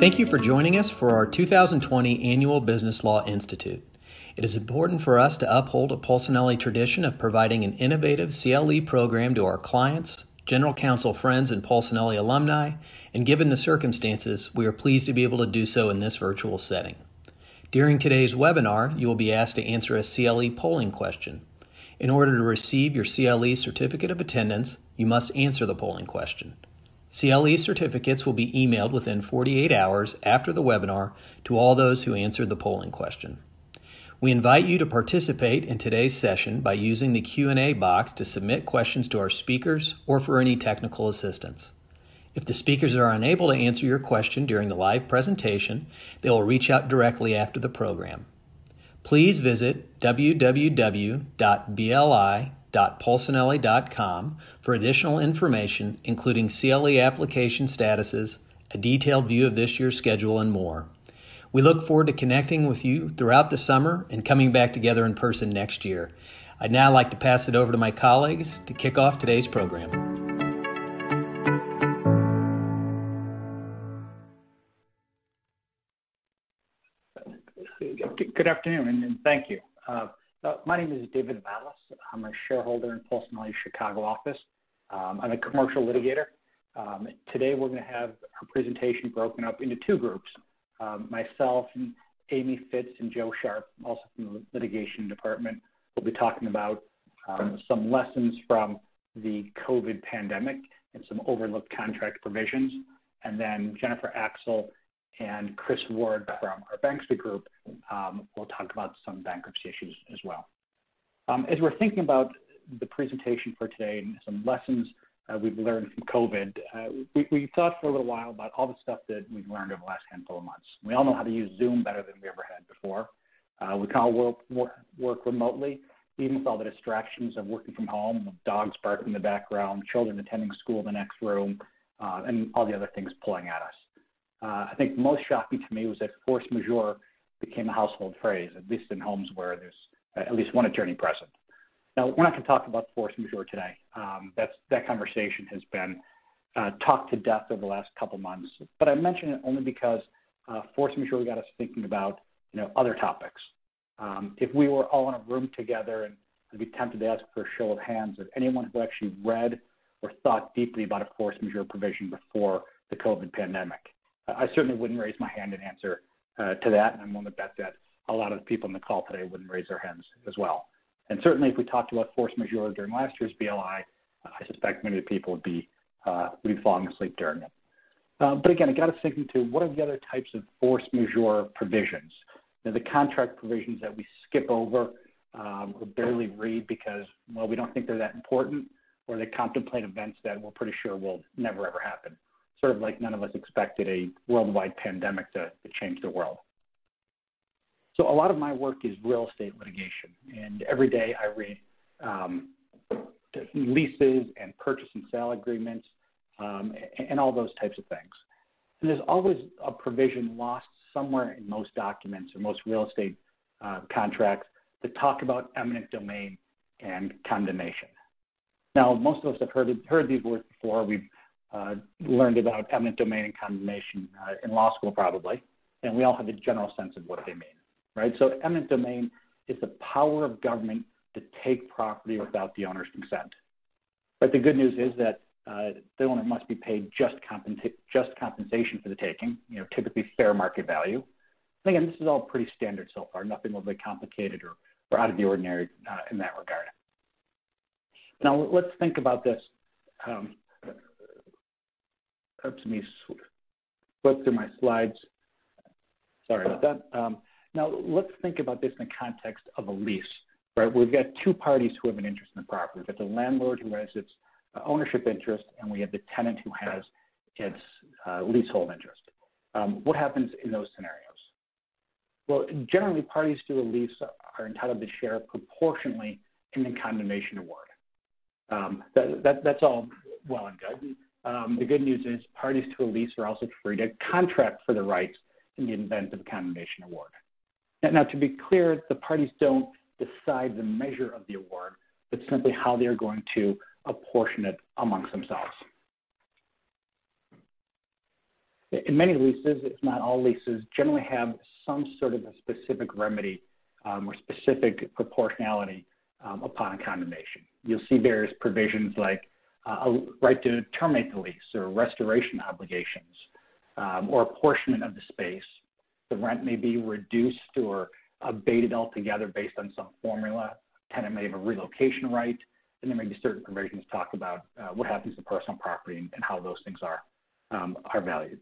Thank you for joining us for our 2020 Annual Business Law Institute. It is important for us to uphold a Polsinelli tradition of providing an innovative CLE program to our clients, general counsel friends, and Polsinelli alumni, and given the circumstances, we are pleased to be able to do so in this virtual setting. During today's webinar, you will be asked to answer a CLE polling question. In order to receive your CLE certificate of attendance, you must answer the polling question. CLE certificates will be emailed within 48 hours after the webinar to all those who answered the polling question. We invite you to participate in today's session by using the Q&A box to submit questions to our speakers or for any technical assistance. If the speakers are unable to answer your question during the live presentation, they will reach out directly after the program. Please visit www.bli.polsinelli.com for additional information, including CLE application statuses, a detailed view of this year's schedule, and more. We look forward to connecting with you throughout the summer and coming back together in person next year. I'd now like to pass it over to my colleagues to kick off today's program. Good afternoon, and thank you. My name is David Vallis. I'm a shareholder in Polsinelli's Chicago office. I'm a commercial litigator. Today we're going to have our presentation broken up into two groups. Myself and Amy Fitz and Joe Sharp, also from the litigation department, will be talking about some lessons from the COVID pandemic and some overlooked contract provisions. And then Jennifer Axel and Chris Ward from our Banksby group will talk about some bankruptcy issues as well. As we're thinking about the presentation for today and some lessons we've learned from COVID, we thought for a little while about all the stuff that we've learned over the last handful of months. We all know how to use Zoom better than we ever had before. We can all work remotely, even with all the distractions of working from home, with dogs barking in the background, children attending school in the next room, and all the other things pulling at us. I think most shocking to me was that force majeure became a household phrase, at least in homes where there's at least one attorney present. Now, we're not going to talk about force majeure today. That conversation has been talked to death over the last couple months. But I mention it only because force majeure got us thinking about other topics. If we were all in a room together, and I'd be tempted to ask for a show of hands of anyone who actually read or thought deeply about a force majeure provision before the COVID pandemic. I certainly wouldn't raise my hand in answer to that, and I'm willing to bet that a lot of the people on the call today wouldn't raise their hands as well. And certainly if we talked about force majeure during last year's BLI, I suspect many of the people would be falling asleep during it. But again, it got us thinking to what are the other types of force majeure provisions? The contract provisions that we skip over or barely read because, well, we don't think they're that important, or they contemplate events that we're pretty sure will never, ever happen. Sort of like none of us expected a worldwide pandemic to change the world. So a lot of my work is real estate litigation, and every day I read leases and purchase and sale agreements and all those types of things. And there's always a provision lost somewhere in most documents or most real estate contracts that talk about eminent domain and condemnation. Now, most of us have heard these words before. We've learned about eminent domain and condemnation in law school probably, and we all have a general sense of what they mean, right? So eminent domain is the power of government to take property without the owner's consent. But the good news is that the owner must be paid just compensation for the taking, typically fair market value. And again, this is all pretty standard so far, nothing overly complicated or out of the ordinary in that regard. Now, let's think about this. Let me flip through my slides. Sorry about that. Now, let's think about this in the context of a lease, right? We've got two parties who have an interest in the property. We've got the landlord who has its ownership interest, and we have the tenant who has its leasehold interest. What happens in those scenarios? Well, generally, parties to a lease are entitled to share proportionally in the condemnation award. That's all well and good. The good news is parties to a lease are also free to contract for the rights in the event of a condemnation award. Now, to be clear, the parties don't decide the measure of the award, but simply how they're going to apportion it amongst themselves. In many leases, if not all leases, generally have some sort of a specific remedy or specific proportionality upon a condemnation. You'll see various provisions like a right to terminate the lease or restoration obligations or apportionment of the space. The rent may be reduced or abated altogether based on some formula. Tenant may have a relocation right, and there may be certain provisions talk about what happens to personal property and how those things are valued.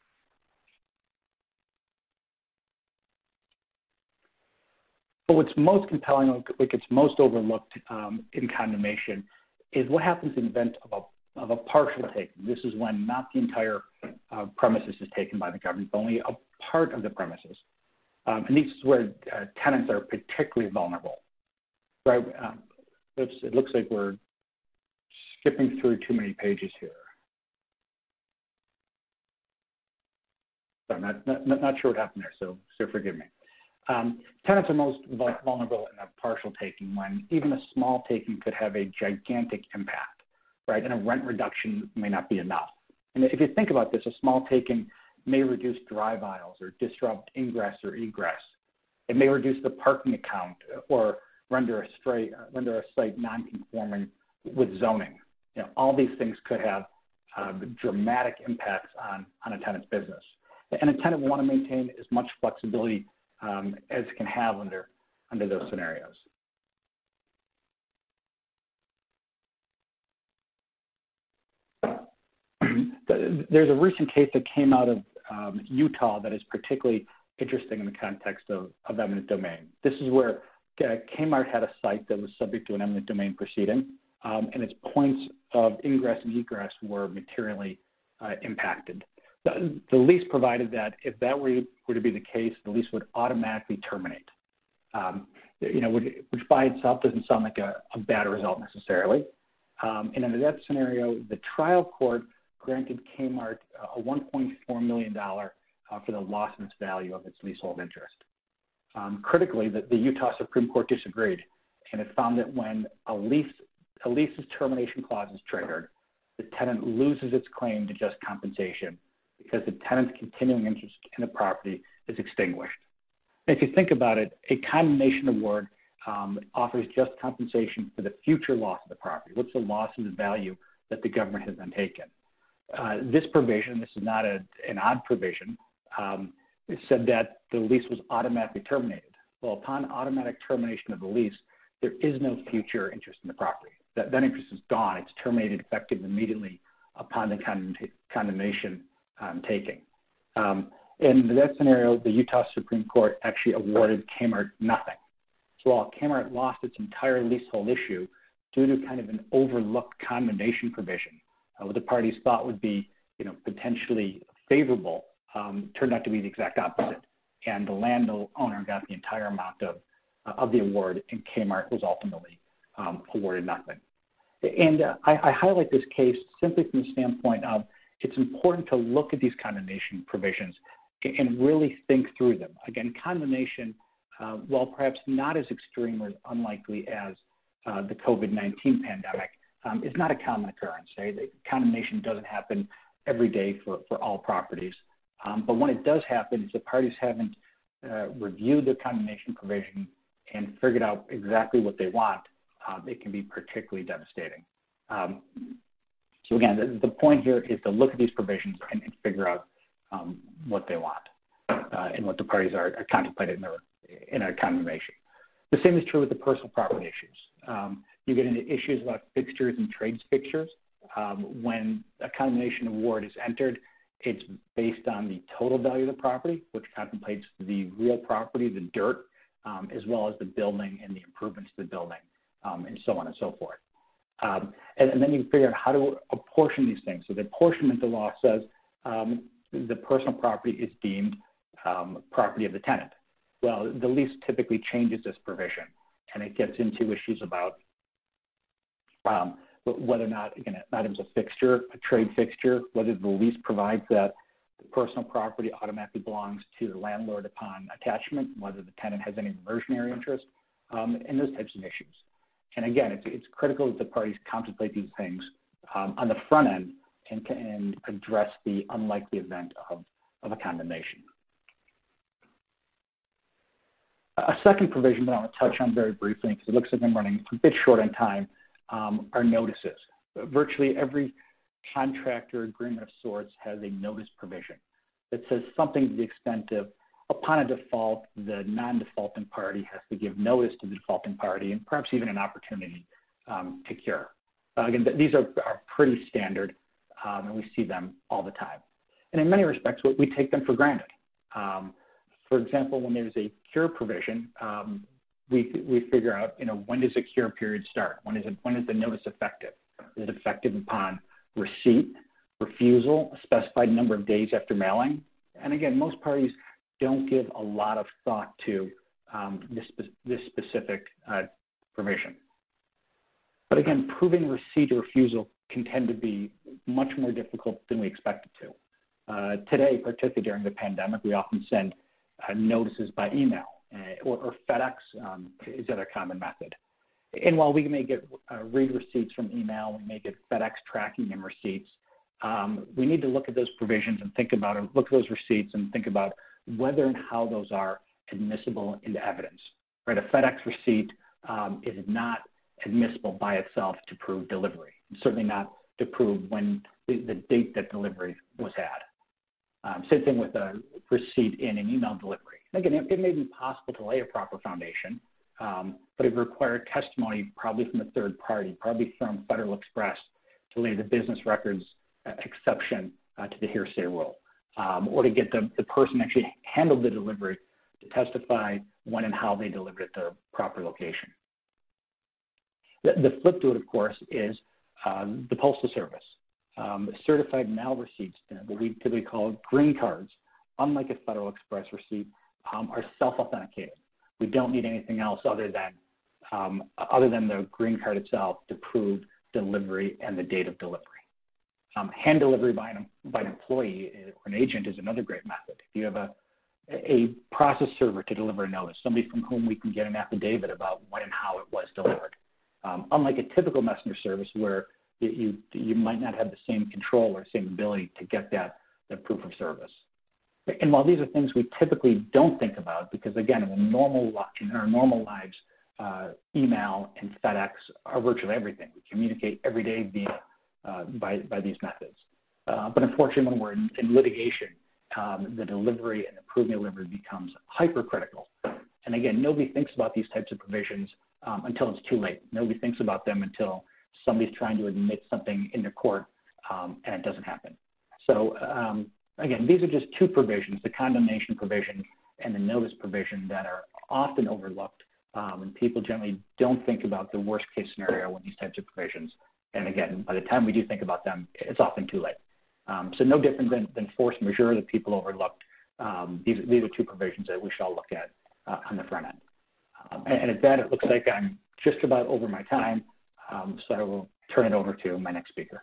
But what's most compelling, what gets most overlooked in condemnation, is what happens in the event of a partial taking. This is when not the entire premises is taken by the government, but only a part of the premises. And this is where tenants are particularly vulnerable. Right? It looks like we're skipping through too many pages here. So I'm not sure what happened there, so forgive me. Tenants are most vulnerable in a partial taking when even a small taking could have a gigantic impact, right? And a rent reduction may not be enough. And if you think about this, a small taking may reduce drive aisles or disrupt ingress or egress. It may reduce the parking account or render a site non-conforming with zoning. All these things could have dramatic impacts on a tenant's business. And a tenant will want to maintain as much flexibility as it can have under those scenarios. There's a recent case that came out of Utah that is particularly interesting in the context of eminent domain. This is where Kmart had a site that was subject to an eminent domain proceeding, and its points of ingress and egress were materially impacted. The lease provided that if that were to be the case, the lease would automatically terminate. Which by itself doesn't sound like a bad result necessarily. And under that scenario, the trial court granted Kmart a $1.4 million for the loss of its value of its leasehold interest. Critically, the Utah Supreme Court disagreed, and it found that when a lease's termination clause is triggered, the tenant loses its claim to just compensation because the tenant's continuing interest in the property is extinguished. And if you think about it, a condemnation award offers just compensation for the future loss of the property. What's the loss of the value that the government has then taken? This provision, this is not an odd provision, it said that the lease was automatically terminated. Well, upon automatic termination of the lease, there is no future interest in the property. That interest is gone. It's terminated effective immediately upon the condemnation taking. In that scenario, the Utah Supreme Court actually awarded Kmart nothing. So while Kmart lost its entire leasehold issue due to kind of an overlooked condemnation provision, what the parties thought would be, potentially favorable, turned out to be the exact opposite. And the landowner got the entire amount of the award, and Kmart was ultimately awarded nothing. And I highlight this case simply from the standpoint of it's important to look at these condemnation provisions and really think through them. Again, condemnation, while perhaps not as extreme or unlikely as the COVID-19 pandemic, is not a common occurrence. Condemnation doesn't happen every day for all properties. But when it does happen, if the parties haven't reviewed the condemnation provision and figured out exactly what they want, it can be particularly devastating. So again, the point here is to look at these provisions and figure out what they want and what the parties are contemplating in a condemnation. The same is true with the personal property issues. You get into issues about fixtures and trades fixtures. When a condemnation award is entered, it's based on the total value of the property, which contemplates the real property, the dirt, as well as the building and the improvements to the building, and so on and so forth. And then you figure out how to apportion these things. So the apportionment, the law says the personal property is deemed property of the tenant. Well, the lease typically changes this provision, and it gets into issues about whether or not, again, an item's a fixture, a trade fixture, whether the lease provides that the personal property automatically belongs to the landlord upon attachment, whether the tenant has any reversionary interest, and those types of issues. And again, it's critical that the parties contemplate these things on the front end and address the unlikely event of a condemnation. A second provision that I want to touch on very briefly, because it looks like I'm running a bit short on time, are notices. Virtually every contract or agreement of sorts has a notice provision that says something to the extent of, upon a default, the non-defaulting party has to give notice to the defaulting party and perhaps even an opportunity to cure. Again, these are pretty standard, and we see them all the time. And in many respects, we take them for granted. For example, when there's a cure provision, we figure out, when does the cure period start? When is the notice effective? Is it effective upon receipt, refusal, a specified number of days after mailing? And again, most parties don't give a lot of thought to this specific provision. But again, proving receipt or refusal can tend to be much more difficult than we expect it to. Today, particularly during the pandemic, we often send notices by email, or FedEx is the other common method. And while we may get read receipts from email, we may get FedEx tracking and receipts, we need to look at those provisions and look at those receipts and think about whether and how those are admissible into evidence. Right? A FedEx receipt is not admissible by itself to prove delivery, and certainly not to prove when the date that delivery was had. Same thing with a receipt in an email delivery. Again, it may be possible to lay a proper foundation, but it would require testimony probably from a third party, probably from Federal Express, to lay the business records exception to the hearsay rule, or to get the person actually handled the delivery to testify when and how they delivered at the proper location. The flip to it, of course, is the Postal Service. Certified mail receipts, what we typically call green cards, unlike a Federal Express receipt, are self-authenticated. We don't need anything else other than the green card itself to prove delivery and the date of delivery. Hand delivery by an employee or an agent is another great method. If you have a process server to deliver a notice, somebody from whom we can get an affidavit about when and how it was delivered. Unlike a typical messenger service where you might not have the same control or same ability to get that proof of service. And while these are things we typically don't think about, because again, in our normal lives, email and FedEx are virtually everything. We communicate every day by these methods. But unfortunately, when we're in litigation, the delivery and the proving delivery becomes hypercritical. And again, nobody thinks about these types of provisions until it's too late. Nobody thinks about them until somebody's trying to admit something into court and it doesn't happen. So again, these are just two provisions, the condemnation provision and the notice provision, that are often overlooked, and people generally don't think about the worst case scenario with these types of provisions. And again, by the time we do think about them, it's often too late. So no different than force majeure that people overlooked. These are two provisions that we should all look at on the front end. And at that, it looks like I'm just about over my time, so I will turn it over to my next speaker.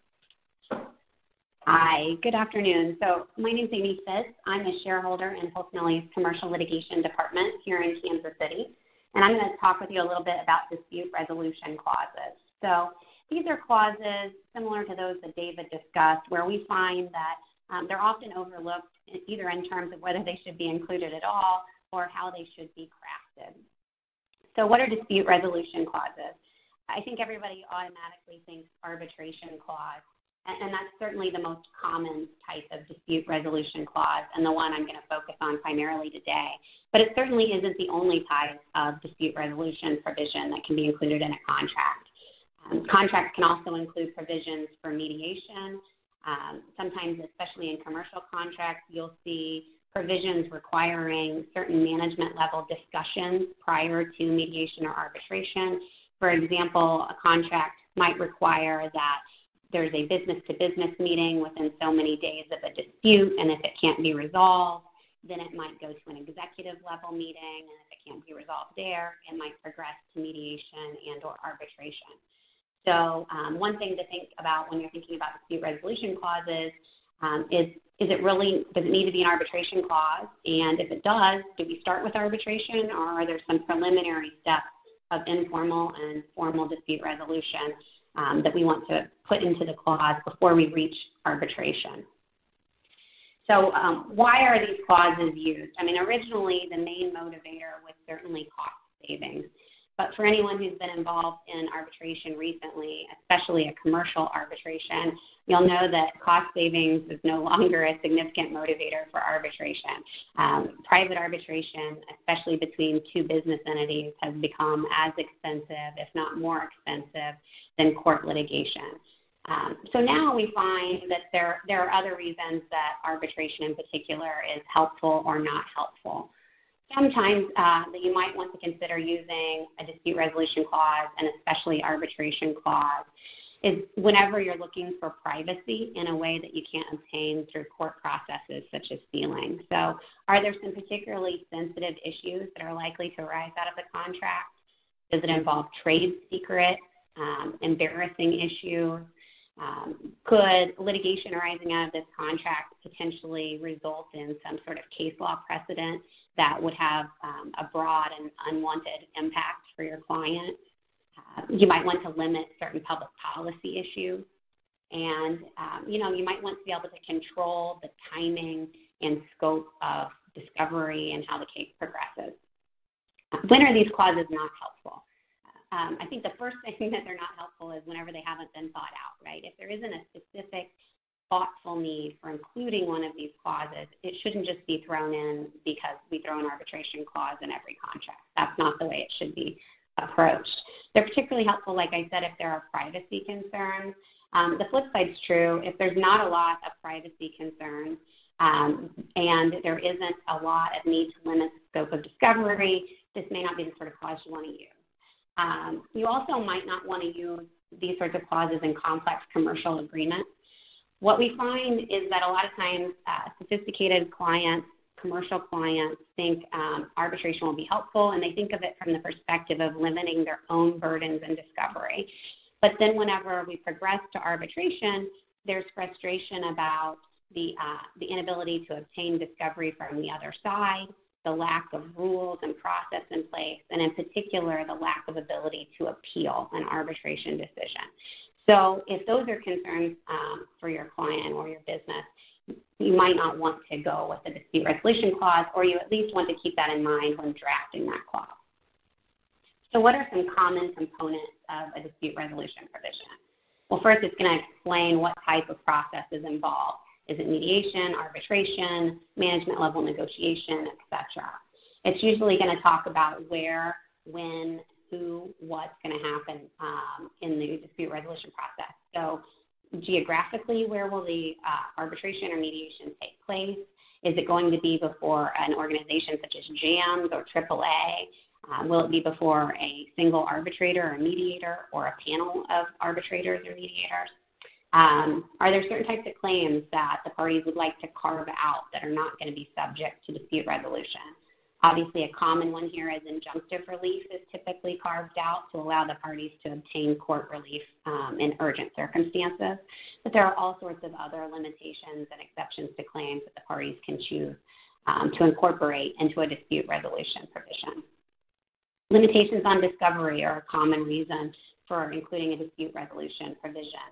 Hi, good afternoon. So my name is Amy Fitz. I'm a shareholder in Polsinelli's Commercial Litigation Department here in Kansas City, and I'm going to talk with you a little bit about dispute resolution clauses. So these are clauses similar to those that David discussed, where we find that they're often overlooked either in terms of whether they should be included at all or how they should be crafted. So what are dispute resolution clauses? I think everybody automatically thinks arbitration clause, and that's certainly the most common type of dispute resolution clause and the one I'm going to focus on primarily today. But it certainly isn't the only type of dispute resolution provision that can be included in a contract. Contracts can also include provisions for mediation. Sometimes, especially in commercial contracts, you'll see provisions requiring certain management level discussions prior to mediation or arbitration. For example, a contract might require that there's a business-to-business meeting within so many days of a dispute, and if it can't be resolved, then it might go to an executive level meeting, and if it can't be resolved there, it might progress to mediation and or arbitration. So one thing to think about when you're thinking about dispute resolution clauses is does it need to be an arbitration clause? And if it does, do we start with arbitration, or are there some preliminary steps of informal and formal dispute resolution? that we want to put into the clause before we reach arbitration. So why are these clauses used? I mean, originally the main motivator was certainly cost savings. But for anyone who's been involved in arbitration recently, especially a commercial arbitration, you'll know that cost savings is no longer a significant motivator for arbitration. Private arbitration, especially between two business entities, has become as expensive, if not more expensive, than court litigation. So now we find that there are other reasons that arbitration in particular is helpful or not helpful. Sometimes that you might want to consider using a dispute resolution clause, and especially arbitration clause, is whenever you're looking for privacy in a way that you can't obtain through court processes such as sealing. So are there some particularly sensitive issues that are likely to arise out of the contract? Does it involve trade secret, embarrassing issues? Could litigation arising out of this contract potentially result in some sort of case law precedent that would have a broad and unwanted impact for your client? You might want to limit certain public policy issues. And, you might want to be able to control the timing and scope of discovery and how the case progresses. When are these clauses not helpful? I think the first thing that they're not helpful is whenever they haven't been thought out, right? If there isn't a specific thoughtful need for including one of these clauses, it shouldn't just be thrown in because we throw an arbitration clause in every contract. That's not the way it should be approached. They're particularly helpful, like I said, if there are privacy concerns. The flip side's true. If there's not a lot of privacy concerns and there isn't a lot of need to limit the scope of discovery, this may not be the sort of clause you want to use. You also might not want to use these sorts of clauses in complex commercial agreements. What we find is that a lot of times sophisticated clients, commercial clients, think arbitration will be helpful, and they think of it from the perspective of limiting their own burdens and discovery. But then whenever we progress to arbitration, there's frustration about the inability to obtain discovery from the other side, the lack of rules and process in place, and in particular, the lack of ability to appeal an arbitration decision. So if those are concerns for your client or your business, you might not want to go with the dispute resolution clause, or you at least want to keep that in mind when drafting that clause. So what are some common components of a dispute resolution provision? Well, first, it's going to explain what type of process is involved. Is it mediation, arbitration, management level negotiation, etc.? It's usually going to talk about where, when, who, what's going to happen in the dispute resolution process. So geographically, where will the arbitration or mediation take place? Is it going to be before an organization such as JAMS or AAA? Will it be before a single arbitrator or mediator or a panel of arbitrators or mediators? Are there certain types of claims that the parties would like to carve out that are not going to be subject to dispute resolution? Obviously, a common one here is injunctive relief is typically carved out to allow the parties to obtain court relief in urgent circumstances. But there are all sorts of other limitations and exceptions to claims that the parties can choose to incorporate into a dispute resolution provision. Limitations on discovery are a common reason for including a dispute resolution provision.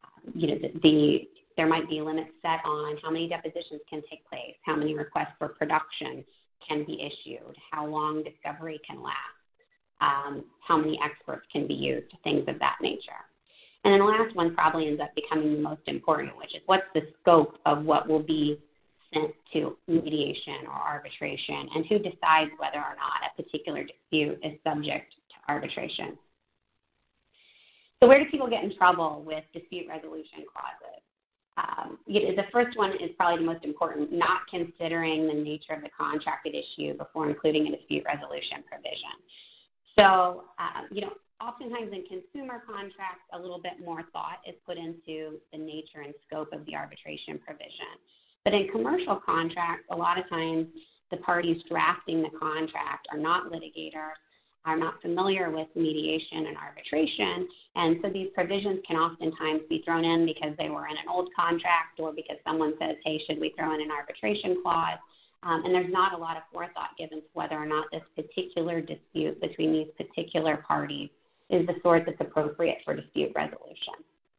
There might be limits set on how many depositions can take place, how many requests for production can be issued, how long discovery can last, how many experts can be used, things of that nature. And then the last one probably ends up becoming the most important, which is what's the scope of what will be sent to mediation or arbitration, and who decides whether or not a particular dispute is subject to arbitration. So where do people get in trouble with dispute resolution clauses? The first one is probably the most important, not considering the nature of the contracted issue before including a dispute resolution provision. So, oftentimes in consumer contracts, a little bit more thought is put into the nature and scope of the arbitration provision. But in commercial contracts, a lot of times the parties drafting the contract are not litigators, are not familiar with mediation and arbitration, and so these provisions can oftentimes be thrown in because they were in an old contract or because someone says, hey, should we throw in an arbitration clause? And there's not a lot of forethought given to whether or not this particular dispute between these particular parties is the sort that's appropriate for dispute resolution.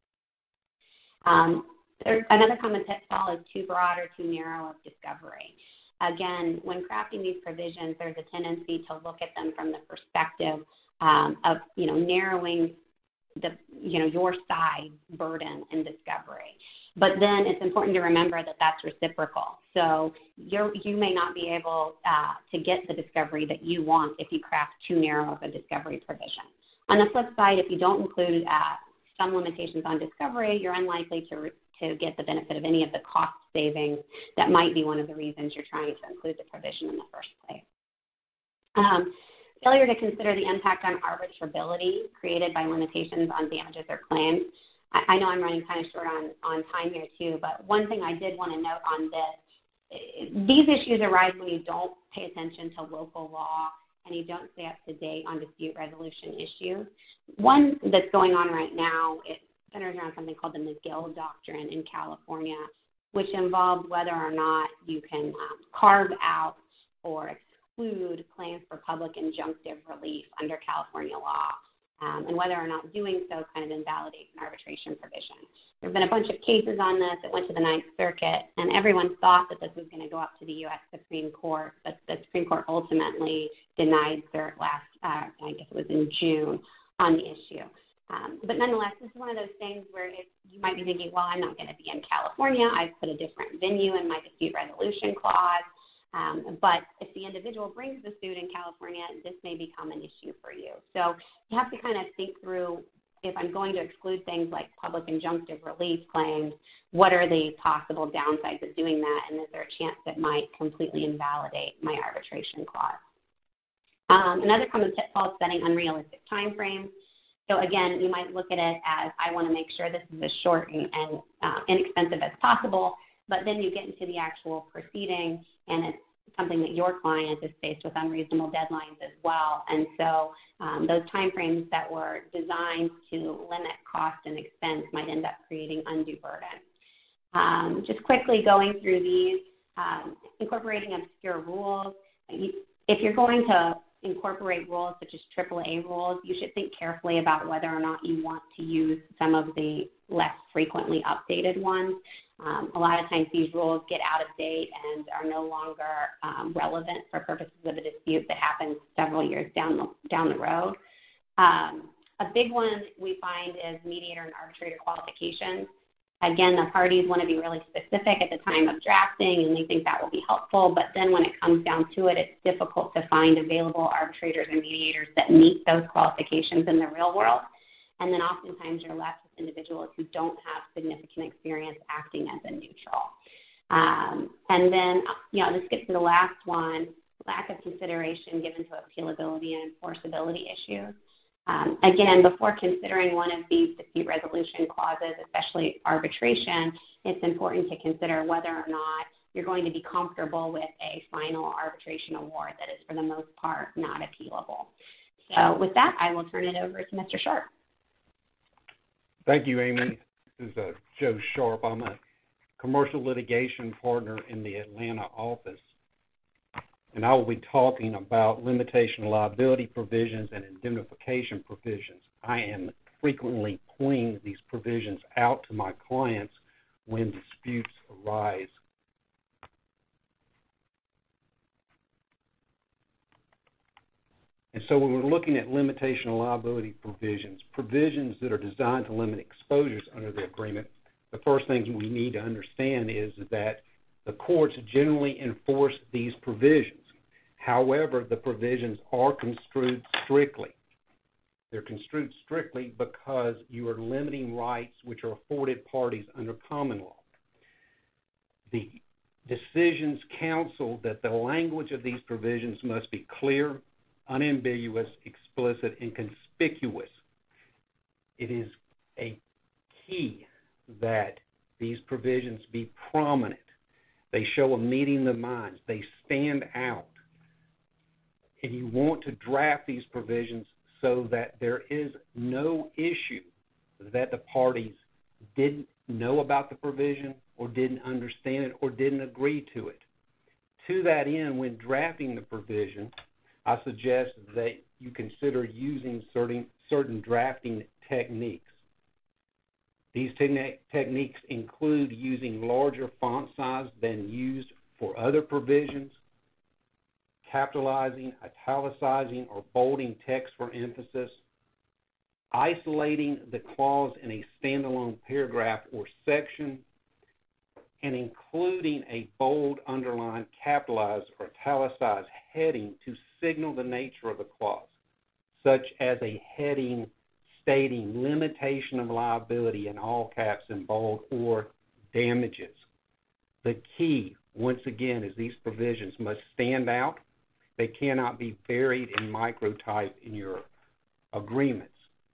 Another common pitfall is too broad or too narrow of discovery. Again, when crafting these provisions, there's a tendency to look at them from the perspective of, narrowing your side burden in discovery. But then it's important to remember that that's reciprocal. So you may not be able to get the discovery that you want if you craft too narrow of a discovery provision. On the flip side, if you don't include some limitations on discovery, you're unlikely to get the benefit of any of the cost savings that might be one of the reasons you're trying to include the provision in the first place. Failure to consider the impact on arbitrability created by limitations on damages or claims. I know I'm running kind of short on time here too, but one thing I did want to note on this, these issues arise when you don't pay attention to local law and you don't stay up to date on dispute resolution issues. One that's going on right now, it centers around something called the McGill Doctrine in California, which involves whether or not you can carve out or exclude claims for public injunctive relief under California law, and whether or not doing so kind of invalidates an arbitration provision. There have been a bunch of cases on this. It went to the Ninth Circuit, and everyone thought that this was going to go up to the U.S. Supreme Court, but the Supreme Court ultimately denied cert last, I guess it was in June, on the issue. But nonetheless, this is one of those things where you might be thinking, well, I'm not going to be in California. I've put a different venue in my dispute resolution clause. But if the individual brings the suit in California, this may become an issue for you. So you have to kind of think through, if I'm going to exclude things like public injunctive relief claims, what are the possible downsides of doing that, and is there a chance that might completely invalidate my arbitration clause? Another common pitfall is setting unrealistic time frames. So again, you might look at it as, I want to make sure this is as short and inexpensive as possible, but then you get into the actual proceeding, and it's something that your client is faced with unreasonable deadlines as well. And so those timeframes that were designed to limit cost and expense might end up creating undue burden. Just quickly going through these, incorporating obscure rules. If you're going to incorporate rules such as AAA rules, you should think carefully about whether or not you want to use some of the less frequently updated ones. A lot of times these rules get out of date and are no longer relevant for purposes of a dispute that happens several years down the road. A big one we find is mediator and arbitrator qualifications. Again, the parties want to be really specific at the time of drafting, and they think that will be helpful. But then when it comes down to it, it's difficult to find available arbitrators and mediators that meet those qualifications in the real world. And then oftentimes you're left with individuals who don't have significant experience acting as a neutral. And then, this gets to the last one, lack of consideration given to appealability and enforceability issues. Again, before considering one of these dispute resolution clauses, especially arbitration, it's important to consider whether or not you're going to be comfortable with a final arbitration award that is, for the most part, not appealable. So with that, I will turn it over to Mr. Sharp. Thank you, Amy. This is Joe Sharp. I'm a commercial litigation partner in the Atlanta office, and I will be talking about limitation of liability provisions and indemnification provisions. I am frequently pointing these provisions out to my clients when disputes arise. And so when we're looking at limitation of liability provisions, provisions that are designed to limit exposures under the agreement, the first thing we need to understand is that the courts generally enforce these provisions. However, the provisions are construed strictly. They're construed strictly because you are limiting rights which are afforded parties under common law. The decisions counsel that the language of these provisions must be clear, unambiguous, explicit, and conspicuous. It is a key that these provisions be prominent. They show a meeting of the minds. They stand out. And you want to draft these provisions so that there is no issue that the parties didn't know about the provision or didn't understand it or didn't agree to it. To that end, when drafting the provision, I suggest that you consider using certain drafting techniques. These techniques include using larger font size than used for other provisions, capitalizing, italicizing, or bolding text for emphasis, isolating the clause in a standalone paragraph or section, and including a bold, underlined, capitalized, or italicized heading to signal the nature of the clause, such as a heading stating limitation of liability in all caps in bold or damages. The key, once again, is these provisions must stand out. They cannot be buried in microtype in your agreements.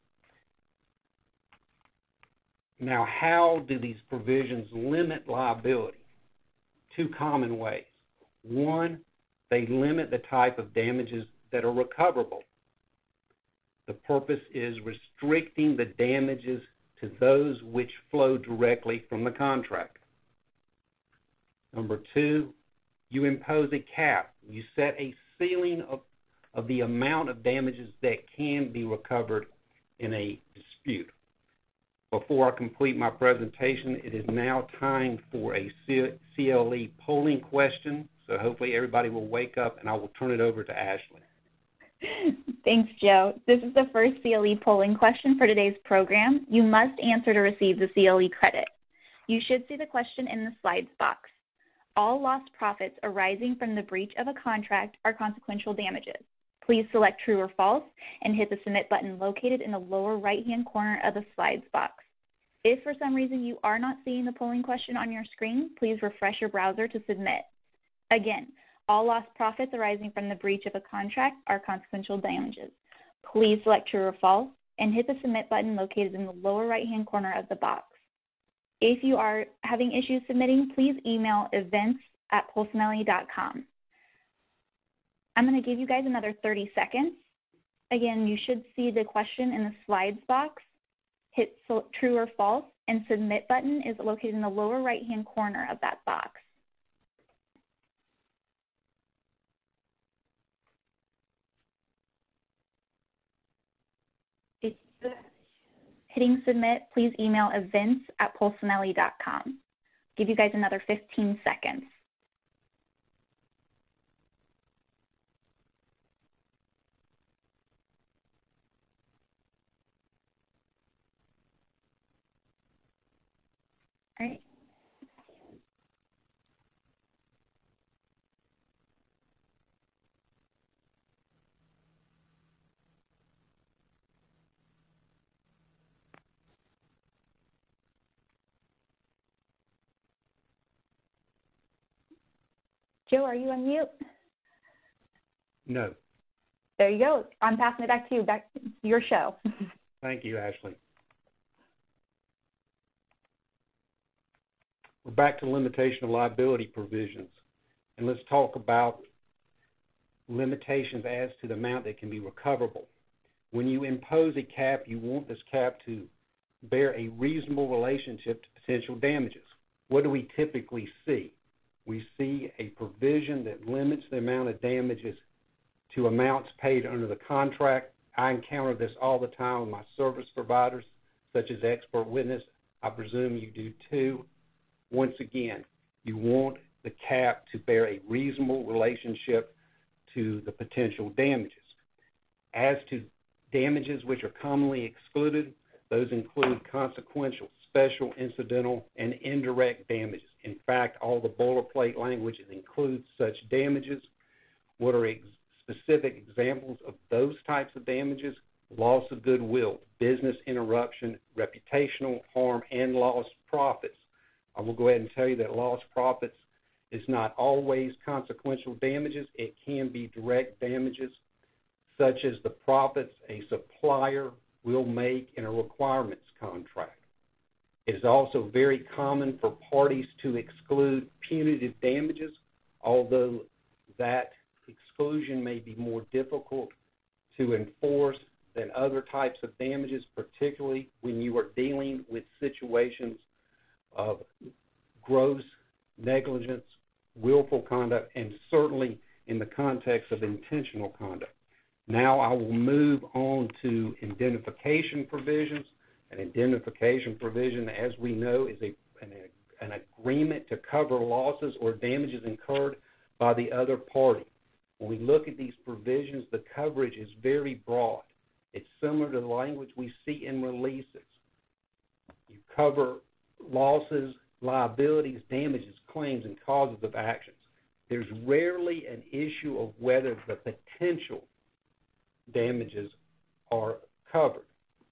Now, how do these provisions limit liability? Two common ways. One, they limit the type of damages that are recoverable. The purpose is restricting the damages to those which flow directly from the contract. Number two, you impose a cap. You set a ceiling of the amount of damages that can be recovered in a dispute. Before I complete my presentation, it is now time for a CLE polling question. So hopefully everybody will wake up, and I will turn it over to Ashley. Thanks, Joe. This is the first CLE polling question for today's program. You must answer to receive the CLE credit. You should see the question in the slides box. All lost profits arising from the breach of a contract are consequential damages. Please select true or false and hit the submit button located in the lower right-hand corner of the slides box. If for some reason you are not seeing the polling question on your screen, please refresh your browser to submit. Again, all lost profits arising from the breach of a contract are consequential damages. Please select true or false and hit the submit button located in the lower right-hand corner of the box. If you are having issues submitting, please email events@polsinelli.com. I'm going to give you guys another 30 seconds. Again, you should see the question in the slides box. Hit true or false, and submit button is located in the lower right-hand corner of that box. If you're hitting submit, please email events@polsinelli.com. Give you guys another 15 seconds. All right. Joe, are you on mute? No. There you go. I'm passing it back to you. Back to your show. Thank you, Ashley. We're back to limitation of liability provisions, and let's talk about limitations as to the amount that can be recoverable. When you impose a cap, you want this cap to bear a reasonable relationship to potential damages. What do we typically see? We see a provision that limits the amount of damages to amounts paid under the contract. I encounter this all the time with my service providers, such as expert witness. I presume you do too. Once again, you want the cap to bear a reasonable relationship to the potential damages. As to damages which are commonly excluded, those include consequential, special, incidental, and indirect damages. In fact, all the boilerplate language includes such damages. What are specific examples of those types of damages? Loss of goodwill, business interruption, reputational harm, and lost profits. I will go ahead and tell you that lost profits is not always consequential damages. It can be direct damages, such as the profits a supplier will make in a requirements contract. It is also very common for parties to exclude punitive damages, although that exclusion may be more difficult to enforce than other types of damages, particularly when you are dealing with situations of gross negligence, willful conduct, and certainly in the context of intentional conduct. Now I will move on to indemnification provisions. An indemnification provision, as we know, is an agreement to cover losses or damages incurred by the other party. When we look at these provisions, the coverage is very broad. It's similar to the language we see in releases. You cover losses, liabilities, damages, claims, and causes of actions. There's rarely an issue of whether the potential damages are covered.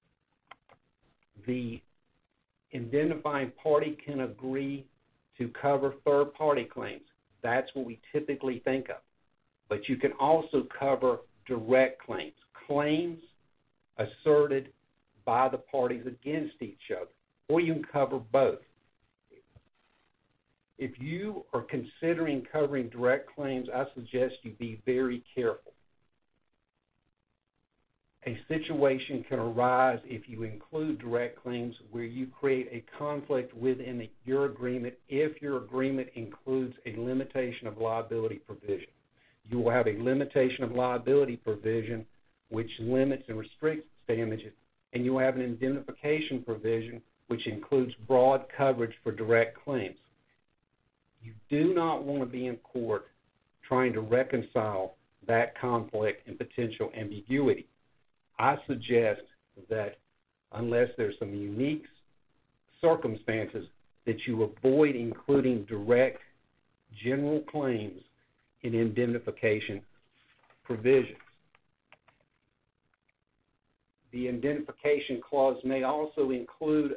The indemnifying party can agree to cover third-party claims. That's what we typically think of. But you can also cover direct claims, claims asserted by the parties against each other, or you can cover both. If you are considering covering direct claims, I suggest you be very careful. A situation can arise if you include direct claims where you create a conflict within your agreement if your agreement includes a limitation of liability provision. You will have a limitation of liability provision which limits and restricts damages, and you will have an indemnification provision which includes broad coverage for direct claims. You do not want to be in court trying to reconcile that conflict and potential ambiguity. I suggest that unless there's some unique circumstances, that you avoid including direct general claims in indemnification provisions. The indemnification clause may also include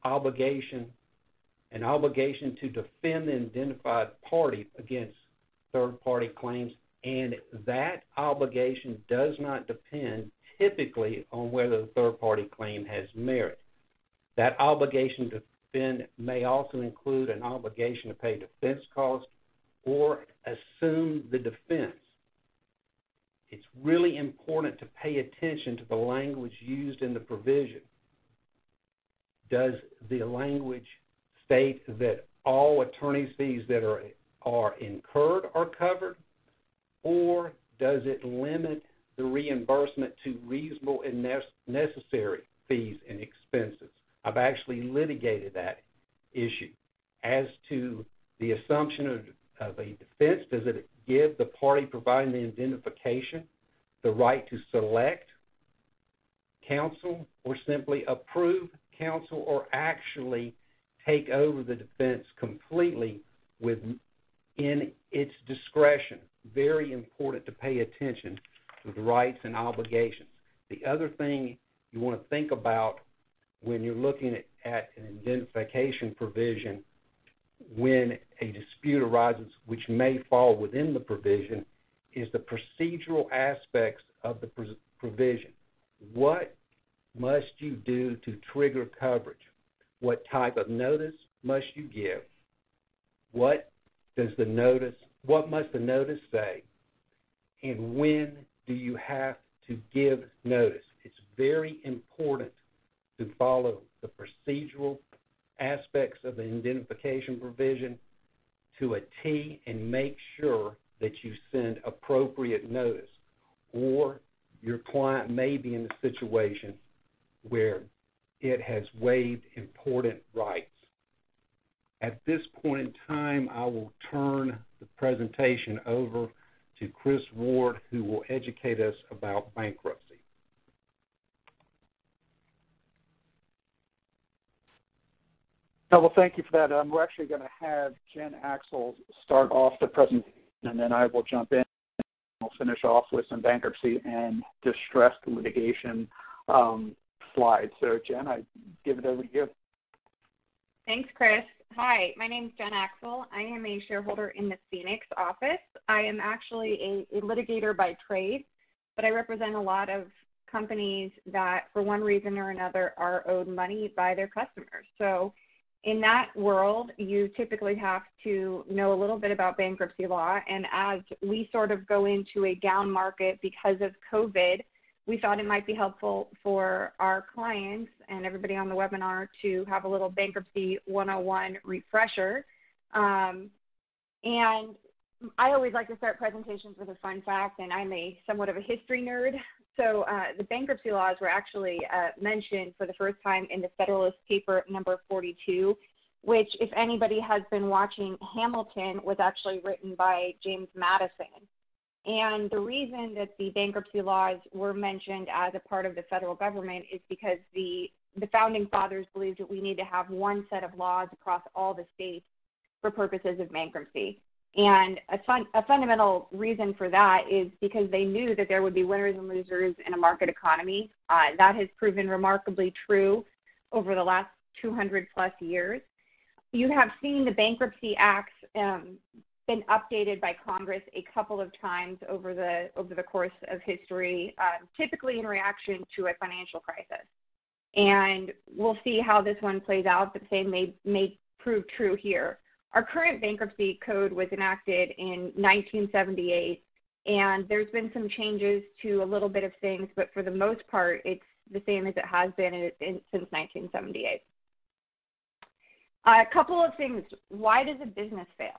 an obligation to defend the indemnified party against third-party claims, and that obligation does not depend typically on whether the third-party claim has merit. That obligation to defend may also include an obligation to pay defense costs or assume the defense. It's really important to pay attention to the language used in the provision. Does the language state that all attorney's fees that are incurred are covered, or does it limit the reimbursement to reasonable and necessary fees and expenses? I've actually litigated that issue. As to the assumption of a defense, does it give the party providing the indemnification the right to select counsel or simply approve counsel or actually take over the defense completely within its discretion? Very important to pay attention to the rights and obligations. The other thing you want to think about when you're looking at an indemnification provision when a dispute arises which may fall within the provision is the procedural aspects of the provision. What must you do to trigger coverage? What type of notice must you give? What must the notice say? And when do you have to give notice? It's very important to follow the procedural aspects of the indemnification provision to a T and make sure that you send appropriate notice, or your client may be in a situation where it has waived important rights. At this point in time, I will turn the presentation over to Chris Ward, who will educate us about bankruptcy. Well, thank you for that. We're actually going to have Jen Axel start off the presentation, and then I will jump in. We'll finish off with some bankruptcy and distressed litigation slides. So, Jen, I give it over to you. Thanks, Chris. Hi, my name is Jen Axel. I am a shareholder in the Phoenix office. I am actually a litigator by trade, but I represent a lot of companies that, for one reason or another, are owed money by their customers. So in that world, you typically have to know a little bit about bankruptcy law. And as we sort of go into a down market because of COVID, we thought it might be helpful for our clients and everybody on the webinar to have a little bankruptcy 101 refresher. And I always like to start presentations with a fun fact, and I'm somewhat of a history nerd. So the bankruptcy laws were actually mentioned for the first time in the Federalist Paper number 42, which, if anybody has been watching Hamilton, was actually written by James Madison. And the reason that the bankruptcy laws were mentioned as a part of the federal government is because the founding fathers believed that we need to have one set of laws across all the states for purposes of bankruptcy. And a fundamental reason for that is because they knew that there would be winners and losers in a market economy. That has proven remarkably true over the last 200 plus years. You have seen the Bankruptcy Acts been updated by Congress a couple of times over the course of history, typically in reaction to a financial crisis. And we'll see how this one plays out, but the same may prove true here. Our current bankruptcy code was enacted in 1978, and there's been some changes to a little bit of things, but for the most part, it's the same as it has been since 1978. A couple of things. Why does a business fail?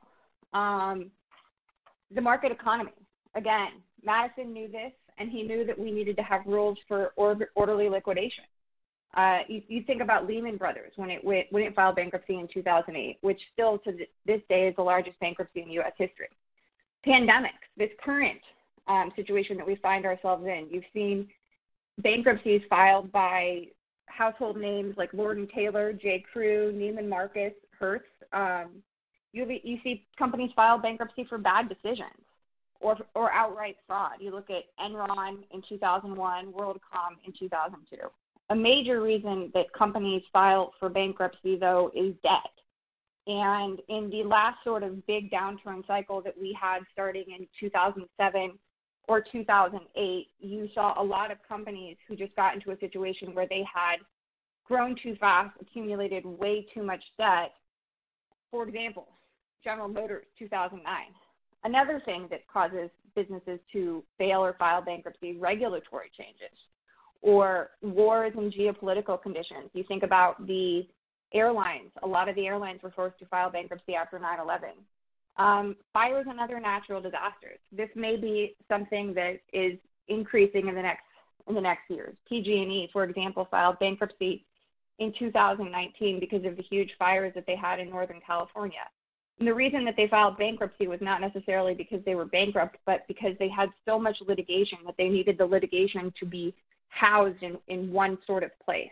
The market economy. Again, Madison knew this, and he knew that we needed to have rules for orderly liquidation. You think about Lehman Brothers when it filed bankruptcy in 2008, which still to this day is the largest bankruptcy in U.S. history. Pandemics, this current situation that we find ourselves in. You've seen bankruptcies filed by household names like Lord & Taylor, J. Crew, Neiman Marcus, Hertz. You see companies file bankruptcy for bad decisions or outright fraud. You look at Enron in 2001, WorldCom in 2002. A major reason that companies file for bankruptcy, though, is debt. And in the last sort of big downturn cycle that we had starting in 2007 or 2008, you saw a lot of companies who just got into a situation where they had grown too fast, accumulated way too much debt. For example, General Motors, 2009. Another thing that causes businesses to fail or file bankruptcy, regulatory changes or wars and geopolitical conditions. You think about the airlines. A lot of the airlines were forced to file bankruptcy after 9/11. Fires and other natural disasters. This may be something that is increasing in the next years. PG&E, for example, filed bankruptcy in 2019 because of the huge fires that they had in Northern California. And the reason that they filed bankruptcy was not necessarily because they were bankrupt, but because they had so much litigation that they needed the litigation to be housed in one sort of place.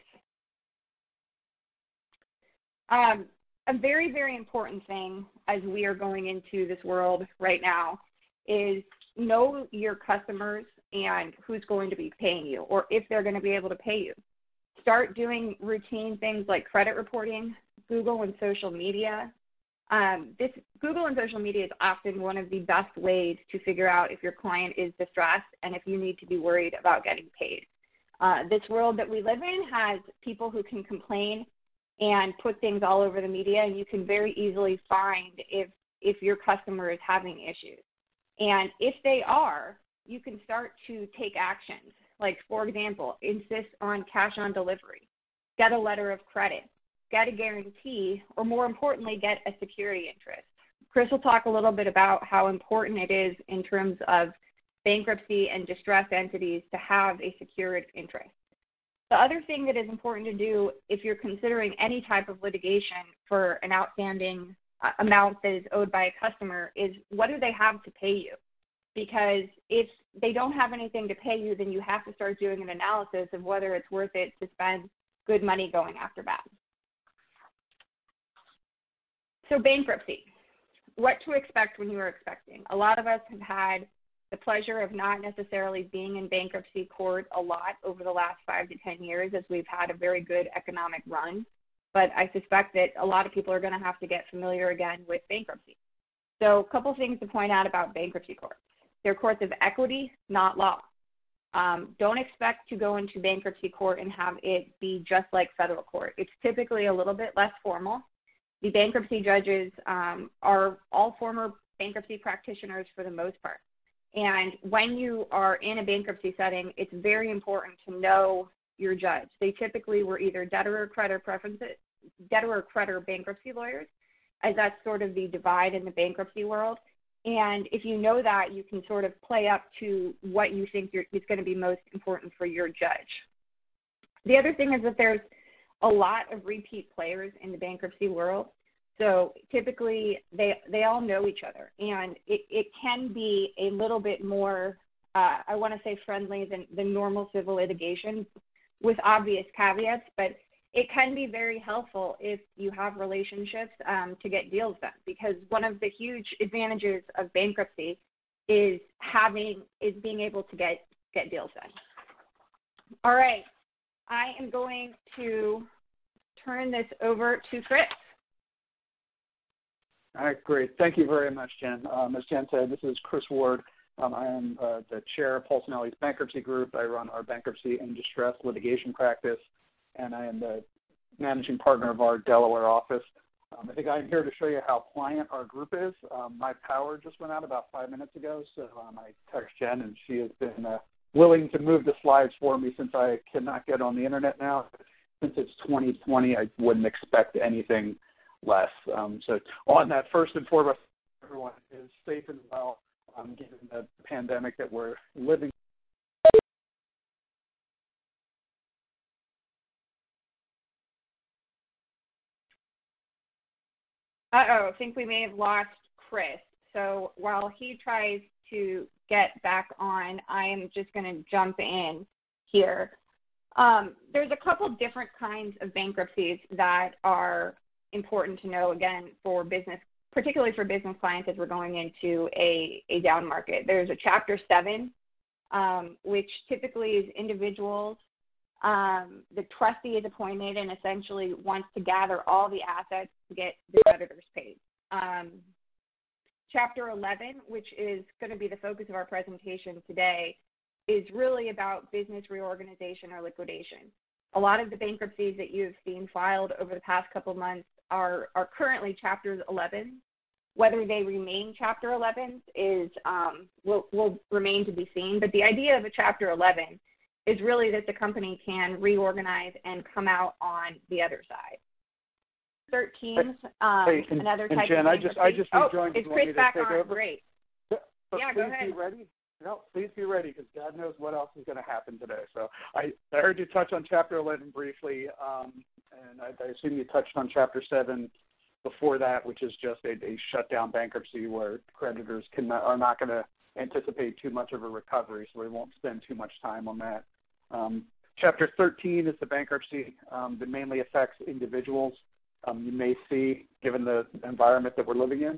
A very, very important thing as we are going into this world right now is know your customers and who's going to be paying you or if they're going to be able to pay you. Start doing routine things like credit reporting, Google and social media. Google and social media is often one of the best ways to figure out if your client is distressed and if you need to be worried about getting paid. This world that we live in has people who can complain and put things all over the media, and you can very easily find if your customer is having issues. And if they are, you can start to take actions. Like, for example, insist on cash on delivery, get a letter of credit, get a guarantee, or more importantly, get a security interest. Chris will talk a little bit about how important it is in terms of bankruptcy and distressed entities to have a secured interest. The other thing that is important to do if you're considering any type of litigation for an outstanding amount that is owed by a customer is what do they have to pay you? Because if they don't have anything to pay you, then you have to start doing an analysis of whether it's worth it to spend good money going after bad. So bankruptcy, what to expect when you are expecting. A lot of us have had the pleasure of not necessarily being in bankruptcy court a lot over the last 5 to 10 years as we've had a very good economic run. But I suspect that a lot of people are going to have to get familiar again with bankruptcy. So a couple things to point out about bankruptcy courts. They're courts of equity, not law. Don't expect to go into bankruptcy court and have it be just like federal court. It's typically a little bit less formal. The bankruptcy judges are all former bankruptcy practitioners for the most part. And when you are in a bankruptcy setting, it's very important to know your judge. They typically were either debtor or creditor bankruptcy lawyers, as that's sort of the divide in the bankruptcy world. And if you know that, you can sort of play up to what you think is going to be most important for your judge. The other thing is that there's a lot of repeat players in the bankruptcy world. So typically they all know each other, and it can be a little bit more, I want to say friendly than normal civil litigation, with obvious caveats, but it can be very helpful if you have relationships to get deals done, because one of the huge advantages of bankruptcy is being able to get deals done. All right, I am going to turn this over to Chris. All right, great. Thank you very much, Jen. As Jen said, this is Chris Ward. I am the chair of Polsinelli's Bankruptcy Group. I run our bankruptcy and distress litigation practice, and I am the managing partner of our Delaware office. I think I'm here to show you how pliant our group is. My power just went out about 5 minutes ago, so I text Jen, and she has been willing to move the slides for me since I cannot get on the internet now. Since it's 2020, I wouldn't expect anything less. So on that, first and foremost, everyone is safe and well, given the pandemic that we're living. I think we may have lost Chris. So while he tries to get back on, I am just going to jump in here. There's a couple different kinds of bankruptcies that are important to know, again, for business, particularly for business clients as we're going into a down market. There's a Chapter 7, which typically is individuals. The trustee is appointed and essentially wants to gather all the assets to get the creditors paid. Chapter 11, which is going to be the focus of our presentation today, is really about business reorganization or liquidation. A lot of the bankruptcies that you've seen filed over the past couple of months are currently Chapters 11. Whether they remain Chapter 11 will remain to be seen. But the idea of a Chapter 11 is really that the company can reorganize and come out on the other side. 13, another type Jen, of bankruptcy. I just rejoined. Is Chris back on? Over? Great. But yeah, go ahead. Be ready. No, please be ready, because God knows what else is going to happen today. So I heard you touch on Chapter 11 briefly, and I assume you touched on Chapter 7 before that, which is just a shutdown bankruptcy where creditors are not going to anticipate too much of a recovery, so we won't spend too much time on that. Chapter 13 is the bankruptcy that mainly affects individuals. You may see, given the environment that we're living in,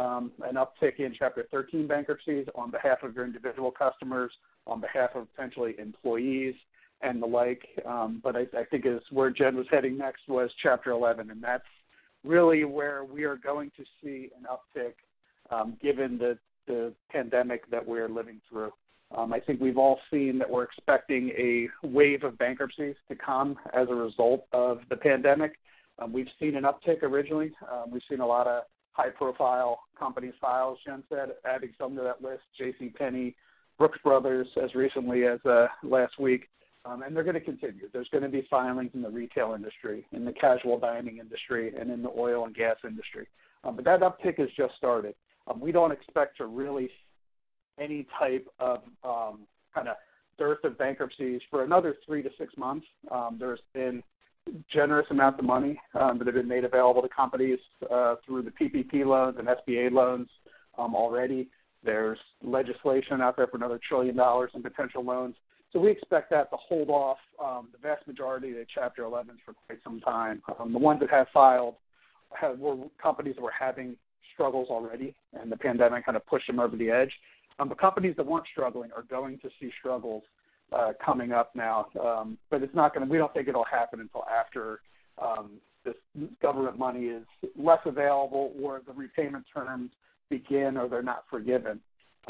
an uptick in Chapter 13 bankruptcies on behalf of your individual customers, on behalf of potentially employees and the like. But I think is where Jen was heading next was Chapter 11, and that's really where we are going to see an uptick given the pandemic that we're living through. I think we've all seen that we're expecting a wave of bankruptcies to come as a result of the pandemic. We've seen an uptick originally. We've seen a lot of high-profile companies file, as Jen said, adding some to that list, JCPenney, Brooks Brothers, as recently as last week. And they're going to continue. There's going to be filings in the retail industry, in the casual dining industry, and in the oil and gas industry. But that uptick has just started. We don't expect to really any type of kind of dearth of bankruptcies for another 3 to 6 months. There's been generous amounts of money that have been made available to companies through the PPP loans and SBA loans already. There's legislation out there for another $1 trillion in potential loans. So we expect that to hold off the vast majority of the Chapter 11s for quite some time. The ones that have filed were companies that were having struggles already, and the pandemic kind of pushed them over the edge. But companies that weren't struggling are going to see struggles coming up now. But it's not going to. We don't think it'll happen until after this government money is less available, or the repayment terms begin, or they're not forgiven.